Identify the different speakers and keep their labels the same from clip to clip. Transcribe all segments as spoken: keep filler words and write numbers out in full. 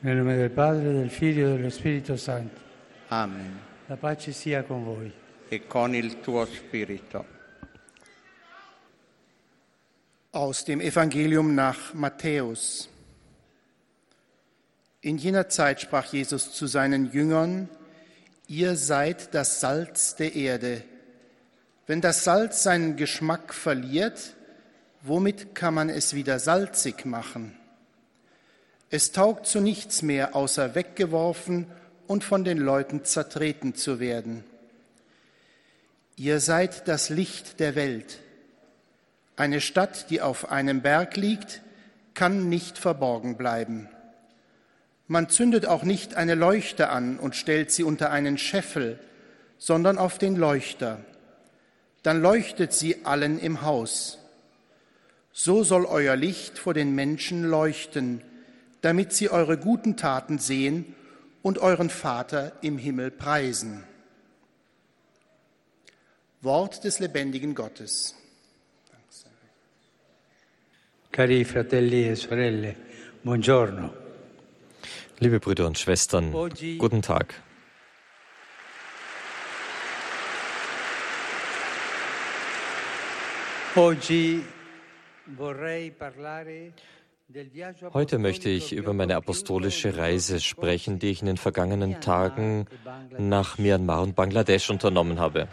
Speaker 1: Nel nome del Padre, del Figlio e dello Spirito Santo.
Speaker 2: Amen.
Speaker 1: La pace sia con voi.
Speaker 2: E con il tuo spirito.
Speaker 3: Aus dem Evangelium nach Matthäus. In jener Zeit sprach Jesus zu seinen Jüngern: Ihr seid das Salz der Erde. Wenn das Salz seinen Geschmack verliert, womit kann man es wieder salzig machen? Es taugt zu nichts mehr, außer weggeworfen und von den Leuten zertreten zu werden. Ihr seid das Licht der Welt. Eine Stadt, die auf einem Berg liegt, kann nicht verborgen bleiben. Man zündet auch nicht eine Leuchte an und stellt sie unter einen Scheffel, sondern auf den Leuchter. Dann leuchtet sie allen im Haus. So soll euer Licht vor den Menschen leuchten, damit sie eure guten Taten sehen und euren Vater im Himmel preisen. Wort des lebendigen Gottes.
Speaker 1: Cari fratelli e sorelle, buongiorno.
Speaker 4: Liebe Brüder und Schwestern, guten Tag.
Speaker 1: Oggi vorrei parlare.
Speaker 4: Heute möchte ich über meine apostolische Reise sprechen, die ich in den vergangenen Tagen nach Myanmar und Bangladesch unternommen habe.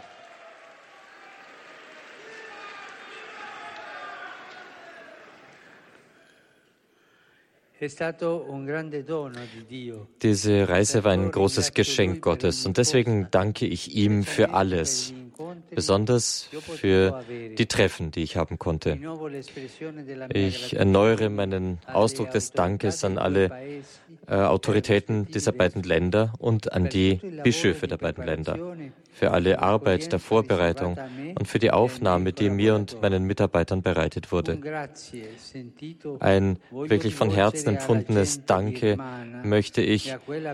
Speaker 4: Diese Reise war ein großes Geschenk Gottes und deswegen danke ich ihm für alles, besonders für die Treffen, die ich haben konnte. Ich erneuere meinen Ausdruck des Dankes an alle äh, Autoritäten dieser beiden Länder und an die Bischöfe der beiden Länder, für alle Arbeit der Vorbereitung und für die Aufnahme, die mir und meinen Mitarbeitern bereitet wurde. Ein wirklich von Herzen empfundenes Danke möchte ich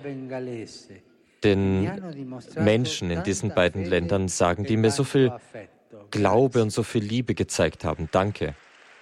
Speaker 4: den Menschen in diesen beiden Ländern sagen, die mir so viel Glaube und so viel Liebe gezeigt haben. Danke.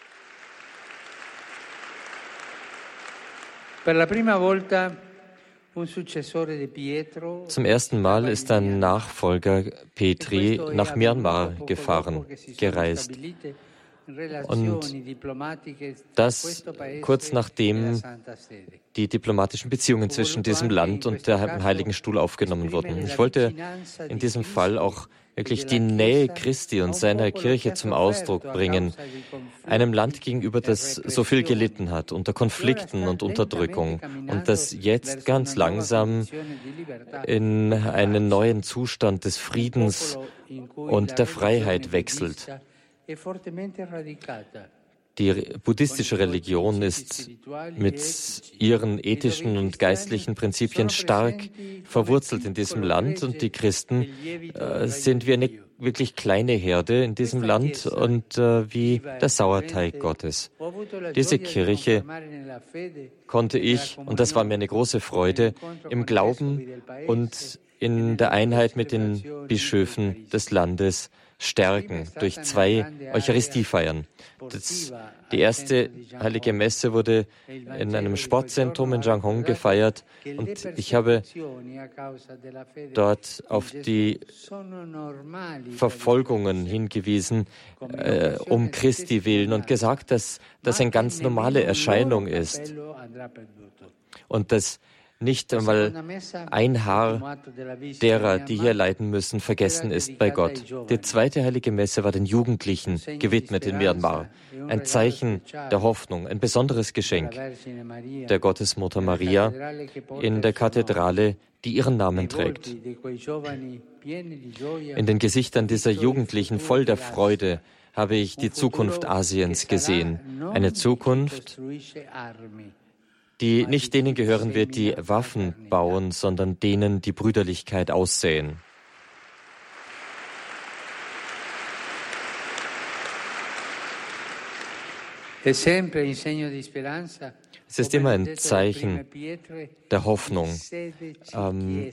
Speaker 4: Zum ersten Mal ist ein Nachfolger Petri nach Myanmar gefahren, gereist. Und das kurz nachdem die diplomatischen Beziehungen zwischen diesem Land und dem Heiligen Stuhl aufgenommen wurden. Ich wollte in diesem Fall auch wirklich die Nähe Christi und seiner Kirche zum Ausdruck bringen, einem Land gegenüber, das so viel gelitten hat unter Konflikten und Unterdrückung und das jetzt ganz langsam in einen neuen Zustand des Friedens und der Freiheit wechselt. Die buddhistische Religion ist mit ihren ethischen und geistlichen Prinzipien stark verwurzelt in diesem Land und die Christen äh, sind wie eine wirklich kleine Herde in diesem Land und äh, wie der Sauerteig Gottes. Diese Kirche konnte ich, und das war mir eine große Freude, im Glauben und in der Einheit mit den Bischöfen des Landes stärken durch zwei Eucharistiefeiern. Das, die erste heilige Messe wurde in einem Sportzentrum in Janghong gefeiert und ich habe dort auf die Verfolgungen hingewiesen, äh, um Christi willen und gesagt, dass das eine ganz normale Erscheinung ist und dass nicht einmal ein Haar derer, die hier leiden müssen, vergessen ist bei Gott. Die zweite heilige Messe war den Jugendlichen gewidmet in Myanmar. Ein Zeichen der Hoffnung, ein besonderes Geschenk der Gottesmutter Maria in der Kathedrale, die ihren Namen trägt. In den Gesichtern dieser Jugendlichen voll der Freude habe ich die Zukunft Asiens gesehen. Eine Zukunft, die nicht denen gehören wird, die Waffen bauen, sondern denen, die Brüderlichkeit aussäen. Es ist immer ein Zeichen der Hoffnung, ähm,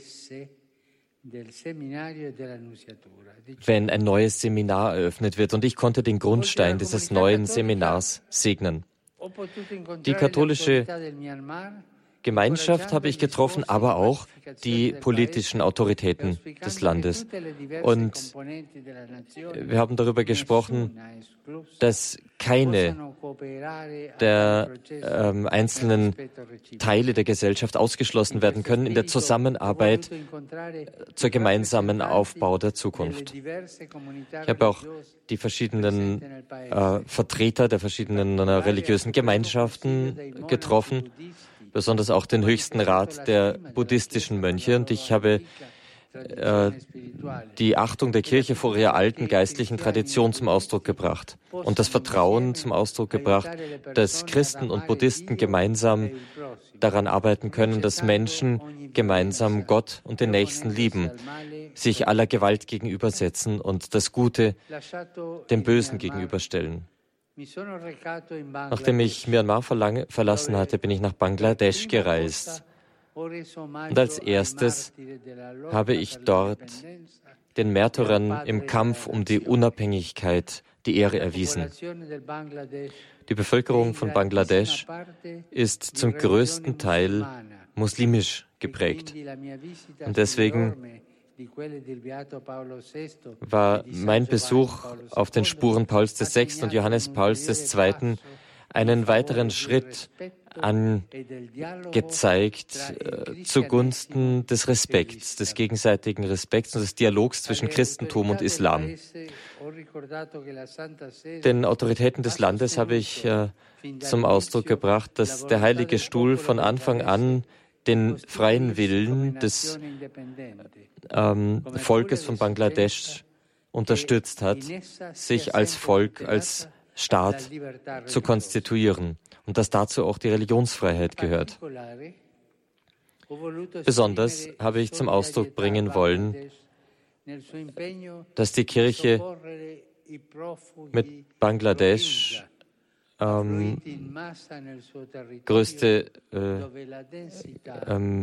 Speaker 4: wenn ein neues Seminar eröffnet wird. Und ich konnte den Grundstein dieses neuen Seminars segnen. Die katholische Gemeinschaft habe ich getroffen, aber auch die politischen Autoritäten des Landes. Und wir haben darüber gesprochen, dass keine der ähm, einzelnen Teile der Gesellschaft ausgeschlossen werden können in der Zusammenarbeit zur gemeinsamen Aufbau der Zukunft. Ich habe auch die verschiedenen äh, Vertreter der verschiedenen äh, religiösen Gemeinschaften getroffen, besonders auch den höchsten Rat der buddhistischen Mönche. Und ich habe äh, die Achtung der Kirche vor ihrer alten geistlichen Tradition zum Ausdruck gebracht und das Vertrauen zum Ausdruck gebracht, dass Christen und Buddhisten gemeinsam daran arbeiten können, dass Menschen gemeinsam Gott und den Nächsten lieben, sich aller Gewalt gegenübersetzen und das Gute dem Bösen gegenüberstellen. Nachdem ich Myanmar verlassen hatte, bin ich nach Bangladesch gereist. Und als erstes habe ich dort den Märtyrern im Kampf um die Unabhängigkeit die Ehre erwiesen. Die Bevölkerung von Bangladesch ist zum größten Teil muslimisch geprägt. Und deswegen war mein Besuch auf den Spuren Pauls der Sechsten und Johannes Pauls der Zweiten einen weiteren Schritt angezeigt äh, zugunsten des Respekts, des gegenseitigen Respekts und des Dialogs zwischen Christentum und Islam. Den Autoritäten des Landes habe ich äh, zum Ausdruck gebracht, dass der Heilige Stuhl von Anfang an den freien Willen des ähm, Volkes von Bangladesch unterstützt hat, sich als Volk, als Staat zu konstituieren und dass dazu auch die Religionsfreiheit gehört. Besonders habe ich zum Ausdruck bringen wollen, dass die Kirche mit Bangladesch ähm, größte äh, ähm,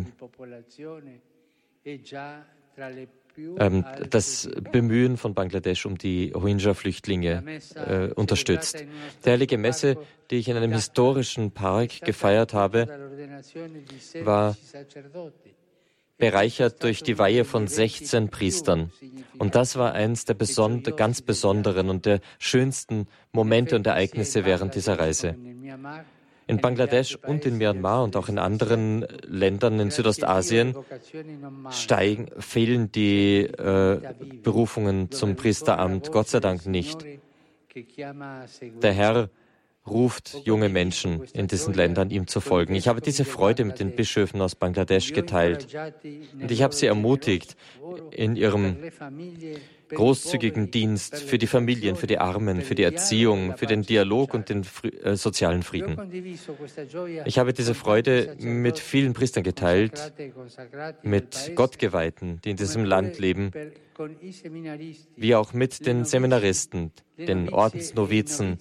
Speaker 4: ähm, das Bemühen von Bangladesch um die Rohingya-Flüchtlinge äh, unterstützt. Die heilige Messe, die ich in einem historischen Park gefeiert habe, war bereichert durch die Weihe von sechzehn Priestern. Und das war eines der besonder, ganz besonderen und der schönsten Momente und Ereignisse während dieser Reise. In Bangladesch und in Myanmar und auch in anderen Ländern in Südostasien steigen, fehlen die äh, Berufungen zum Priesteramt, Gott sei Dank nicht. Der Herr ruft junge Menschen in diesen Ländern, ihm zu folgen. Ich habe diese Freude mit den Bischöfen aus Bangladesch geteilt und ich habe sie ermutigt, in ihrem großzügigen Dienst für die Familien, für die Armen, für die Erziehung, für den Dialog und den äh, sozialen Frieden. Ich habe diese Freude mit vielen Priestern geteilt, mit Gottgeweihten, die in diesem Land leben, wie auch mit den Seminaristen, den Ordensnovizen,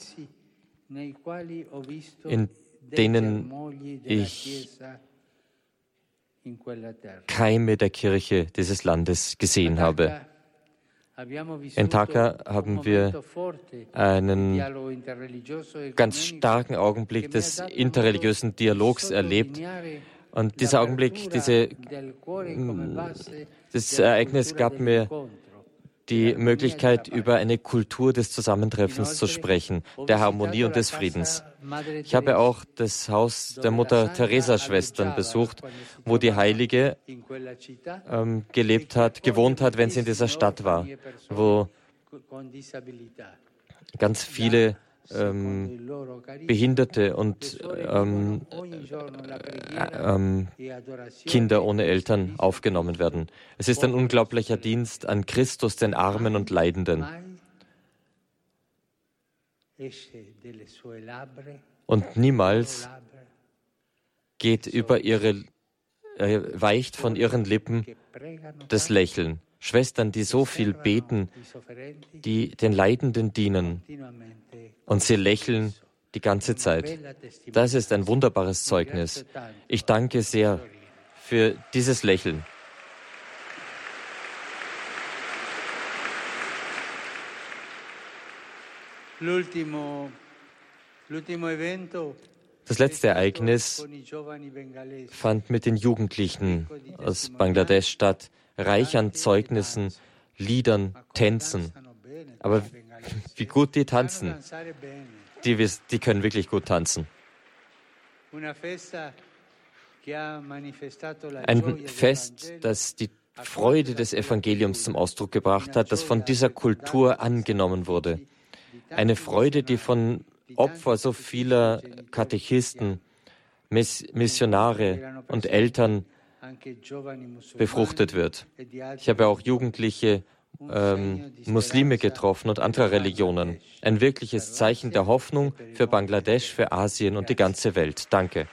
Speaker 4: in denen ich Keime der Kirche dieses Landes gesehen habe. In Dhaka haben wir einen ganz starken Augenblick des interreligiösen Dialogs erlebt. Und dieser Augenblick, diese, das Ereignis gab mir die Möglichkeit, über eine Kultur des Zusammentreffens zu sprechen, der Harmonie und des Friedens. Ich habe auch das Haus der Mutter Teresa-Schwestern besucht, wo die Heilige ähm, gelebt hat, gewohnt hat, wenn sie in dieser Stadt war, wo ganz viele ähm, Behinderte und ähm, äh, ähm, Kinder ohne Eltern aufgenommen werden. Es ist ein unglaublicher Dienst an Christus, den Armen und Leidenden. Und niemals geht über ihre, äh, weicht von ihren Lippen das Lächeln. Schwestern, die so viel beten, die den Leidenden dienen und sie lächeln die ganze Zeit. Das ist ein wunderbares Zeugnis. Ich danke sehr für dieses Lächeln. Das letzte Ereignis fand mit den Jugendlichen aus Bangladesch statt, reich an Zeugnissen, Liedern, Tänzen. Aber wie gut die tanzen. Die, die können wirklich gut tanzen. Ein Fest, das die Freude des Evangeliums zum Ausdruck gebracht hat, das von dieser Kultur angenommen wurde. Eine Freude, die von Opfern so vieler Katechisten, Miss- Missionare und Eltern befruchtet wird. Ich habe auch Jugendliche ähm, Muslime getroffen und anderer Religionen. Ein wirkliches Zeichen der Hoffnung für Bangladesch, für Asien und die ganze Welt. Danke.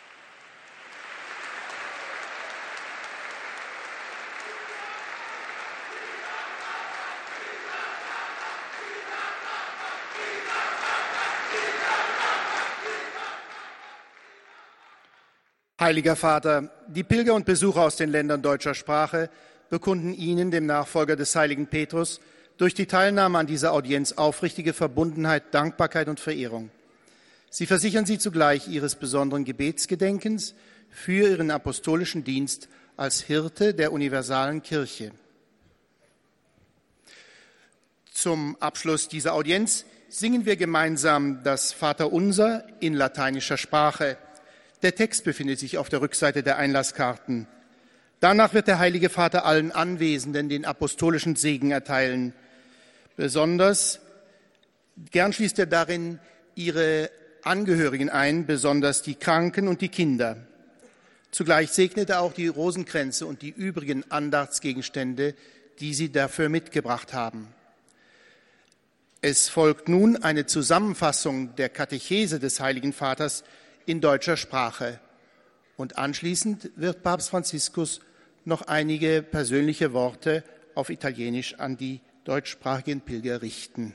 Speaker 3: Heiliger Vater, die Pilger und Besucher aus den Ländern deutscher Sprache bekunden Ihnen, dem Nachfolger des heiligen Petrus, durch die Teilnahme an dieser Audienz aufrichtige Verbundenheit, Dankbarkeit und Verehrung. Sie versichern Sie zugleich Ihres besonderen Gebetsgedenkens für Ihren apostolischen Dienst als Hirte der universalen Kirche. Zum Abschluss dieser Audienz singen wir gemeinsam das Vaterunser in lateinischer Sprache. Der Text befindet sich auf der Rückseite der Einlasskarten. Danach wird der Heilige Vater allen Anwesenden den apostolischen Segen erteilen. Besonders gern schließt er darin ihre Angehörigen ein, besonders die Kranken und die Kinder. Zugleich segnet er auch die Rosenkränze und die übrigen Andachtsgegenstände, die sie dafür mitgebracht haben. Es folgt nun eine Zusammenfassung der Katechese des Heiligen Vaters in deutscher Sprache. Und anschließend wird Papst Franziskus noch einige persönliche Worte auf Italienisch an die deutschsprachigen Pilger richten.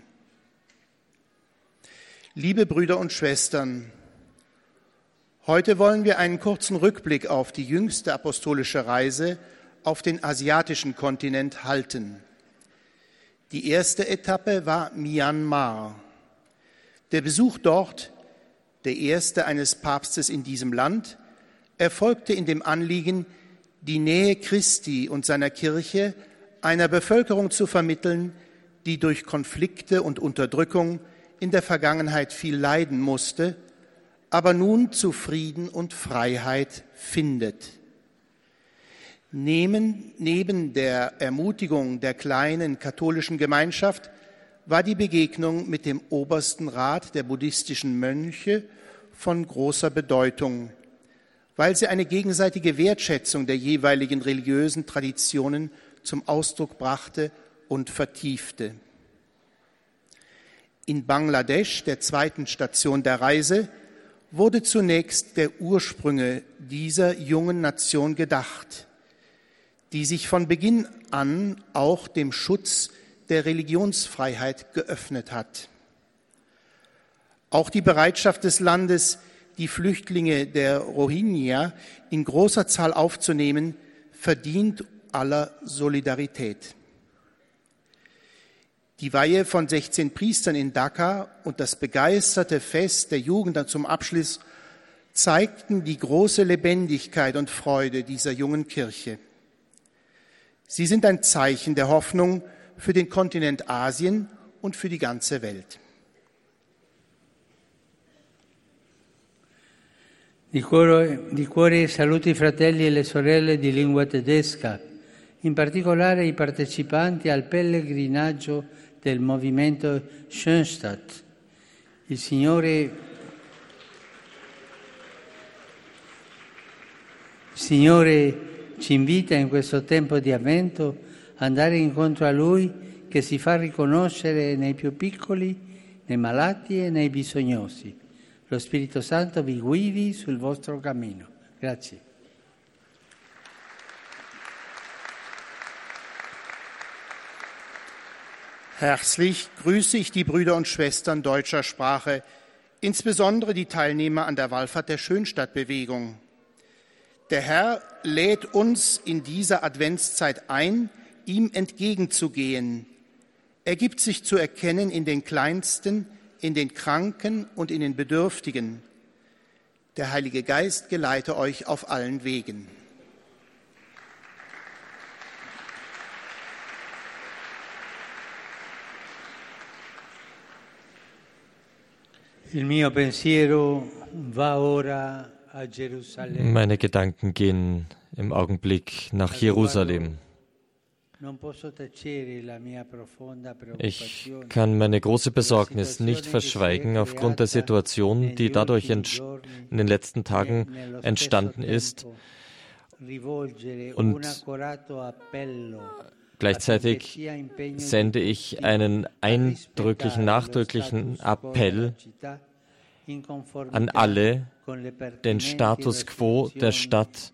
Speaker 3: Liebe Brüder und Schwestern, heute wollen wir einen kurzen Rückblick auf die jüngste apostolische Reise auf den asiatischen Kontinent halten. Die erste Etappe war Myanmar. Der Besuch dort, der erste eines Papstes in diesem Land, erfolgte in dem Anliegen, die Nähe Christi und seiner Kirche einer Bevölkerung zu vermitteln, die durch Konflikte und Unterdrückung in der Vergangenheit viel leiden musste, aber nun zu Frieden und Freiheit findet. Neben, neben der Ermutigung der kleinen katholischen Gemeinschaft war die Begegnung mit dem obersten Rat der buddhistischen Mönche von großer Bedeutung, weil sie eine gegenseitige Wertschätzung der jeweiligen religiösen Traditionen zum Ausdruck brachte und vertiefte. In Bangladesch, der zweiten Station der Reise, wurde zunächst der Ursprünge dieser jungen Nation gedacht, die sich von Beginn an auch dem Schutz der Religionsfreiheit geöffnet hat. Auch die Bereitschaft des Landes, die Flüchtlinge der Rohingya in großer Zahl aufzunehmen, verdient aller Solidarität. Die Weihe von sechzehn Priestern in Dhaka und das begeisterte Fest der Jugend zum Abschluss zeigten die große Lebendigkeit und Freude dieser jungen Kirche. Sie sind ein Zeichen der Hoffnung für den Kontinent Asien und für die ganze Welt.
Speaker 1: Di cuore, di cuore saluto i fratelli e le sorelle di lingua tedesca, in particolare i partecipanti al pellegrinaggio del movimento Schoenstatt. Il Signore, il Signore ci invita in questo tempo di avvento ad andare incontro a Lui che si fa riconoscere nei più piccoli, nei malati e nei bisognosi. Lo Spirito Santo vi guidi sul vostro cammino. Grazie.
Speaker 3: Herzlich grüße ich die Brüder und Schwestern deutscher Sprache, insbesondere die Teilnehmer an der Wallfahrt der Schönstattbewegung. Der Herr lädt uns in dieser Adventszeit ein, ihm entgegenzugehen. Er gibt sich zu erkennen in den Kleinsten, in den Kranken und in den Bedürftigen. Der Heilige Geist geleite euch auf allen Wegen.
Speaker 1: Il mio pensiero va ora a Gerusalemme.
Speaker 4: Meine Gedanken gehen im Augenblick nach Jerusalem. Ich kann meine große Besorgnis nicht verschweigen aufgrund der Situation, die dadurch in den letzten Tagen entstanden ist. Und gleichzeitig sende ich einen eindrücklichen, nachdrücklichen Appell an alle, den Status quo der Stadt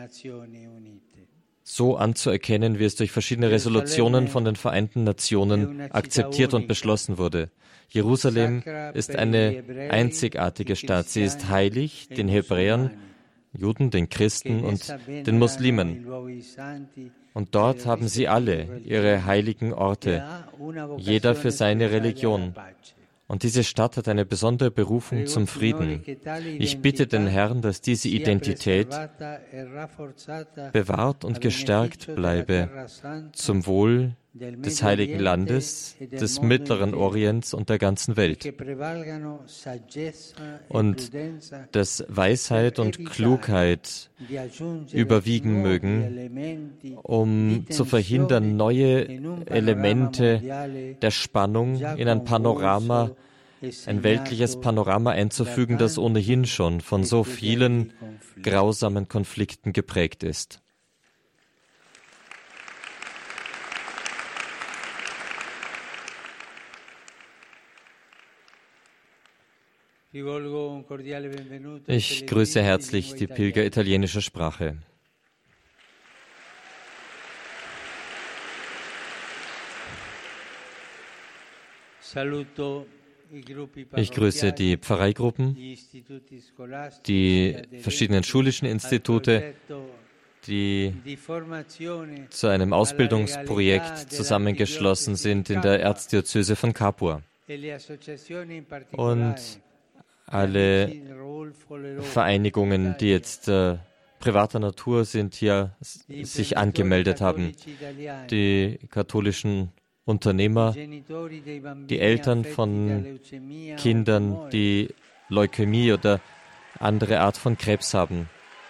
Speaker 4: so anzuerkennen, wie es durch verschiedene Resolutionen von den Vereinten Nationen akzeptiert und beschlossen wurde. Jerusalem ist eine einzigartige Stadt. Sie ist heilig den Hebräern, Juden, den Christen und den Muslimen. Und dort haben sie alle ihre heiligen Orte, jeder für seine Religion. Und diese Stadt hat eine besondere Berufung zum Frieden. Ich bitte den Herrn, dass diese Identität bewahrt und gestärkt bleibe zum Wohl des Heiligen Landes, des Mittleren Orients und der ganzen Welt. Und dass Weisheit und Klugheit überwiegen mögen, um zu verhindern, neue Elemente der Spannung in ein Panorama, ein weltliches Panorama einzufügen, das ohnehin schon von so vielen grausamen Konflikten geprägt ist. Ich grüße herzlich die Pilger italienischer Sprache. Ich grüße die Pfarreigruppen, die verschiedenen schulischen Institute, die zu einem Ausbildungsprojekt zusammengeschlossen sind in der Erzdiözese von Capua. Und alle Vereinigungen, die jetzt äh, privater Natur sind, hier sich angemeldet haben. Die katholischen Unternehmer, die Eltern von Kindern, die Leukämie oder andere Art von Krebs haben.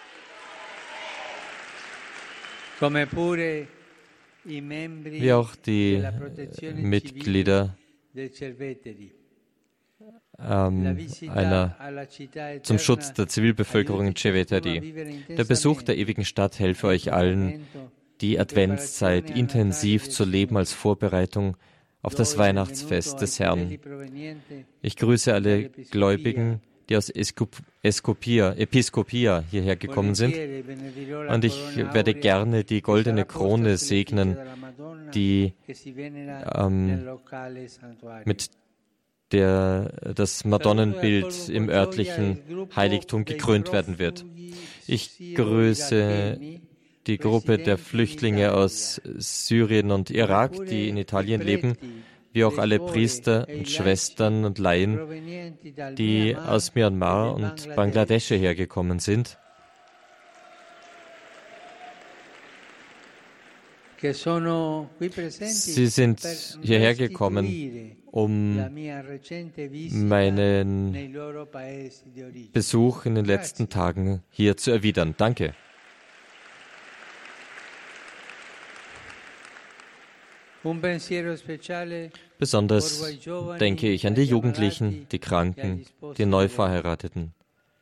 Speaker 4: Wie auch die äh, Mitglieder Ähm, einer, zum Schutz der Zivilbevölkerung in Ceveteri. Der Besuch der ewigen Stadt helfe euch allen, die Adventszeit intensiv zu leben als Vorbereitung auf das Weihnachtsfest des Herrn. Ich grüße alle Gläubigen, die aus Eskopia, Episkopia hierher gekommen sind. Und ich werde gerne die goldene Krone segnen, die ähm, mit der das Madonnenbild im örtlichen Heiligtum gekrönt werden wird. Ich grüße die Gruppe der Flüchtlinge aus Syrien und Irak, die in Italien leben, wie auch alle Priester und Schwestern und Laien, die aus Myanmar und Bangladesch hergekommen sind. Sie sind hierher gekommen, um meinen Besuch in den letzten Tagen hier zu erwidern. Danke. Besonders denke ich an die Jugendlichen, die Kranken, die Neuverheirateten.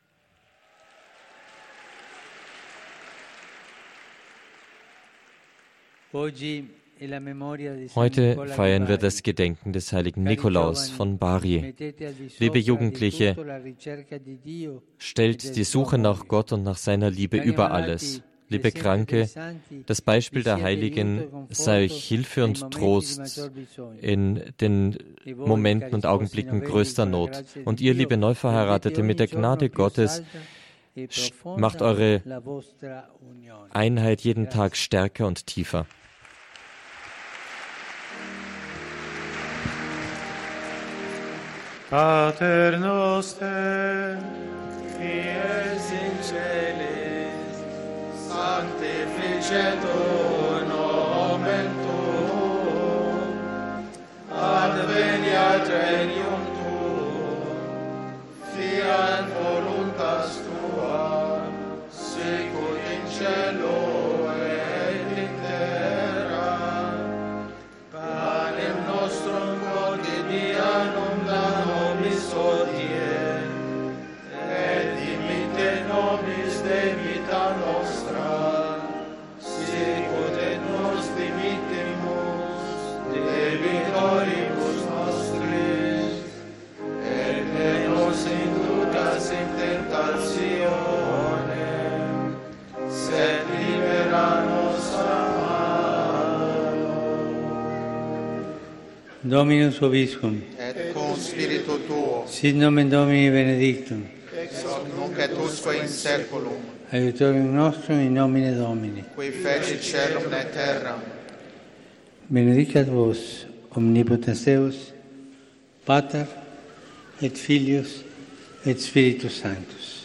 Speaker 4: Heute feiern wir das Gedenken des heiligen Nikolaus von Bari. Liebe Jugendliche, stellt die Suche nach Gott und nach seiner Liebe über alles. Liebe Kranke, das Beispiel der Heiligen sei euch Hilfe und Trost in den Momenten und Augenblicken größter Not. Und ihr, liebe Neuverheiratete, mit der Gnade Gottes macht eure Einheit jeden Tag stärker und tiefer.
Speaker 5: Pater noster, fies in celis, sanctificetur nomen tuum, adveniat regnum tuum, fiat voluntas tua, sicut in cielo et in terra. Panem nostrum quotidianum da nobis hodie, et dimitte nobis debita nostra, sicut et nos dimittimus debitoribus nostris, et ne nos inducas in tentationem, sed libera nos a malo.
Speaker 1: Dominus vobiscum,
Speaker 2: Et cum spiritu tuo,
Speaker 1: sit nomen Domini benedictum,
Speaker 2: ex hoc nunc et usque in seculum,
Speaker 1: aiutorium nostrum in nomine Domini.
Speaker 2: qui fecit celum et terram,
Speaker 1: Benedicat vos, omnipotens Deus, Pater et Filius et Spiritus Sanctus.